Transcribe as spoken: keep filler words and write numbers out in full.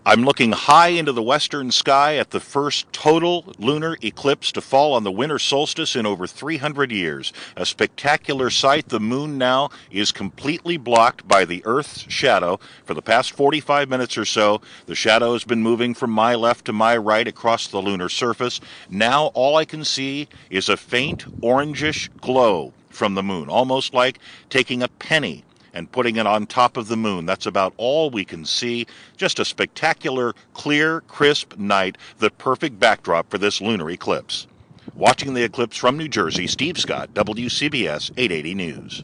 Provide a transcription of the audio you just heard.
I'm looking high into the western sky at the first total lunar eclipse to fall on the winter solstice in over three hundred years. A spectacular sight. The moon now is completely blocked by the Earth's shadow. For the past forty-five minutes or so, the shadow has been moving from my left to my right across the lunar surface. Now all I can see is a faint orangish glow from the moon, almost like taking a penny and putting it on top of the moon. That's about all we can see. Just a spectacular, clear, crisp night, the perfect backdrop for this lunar eclipse. Watching the eclipse from New Jersey, Steve Scott, W C B S eight eighty News.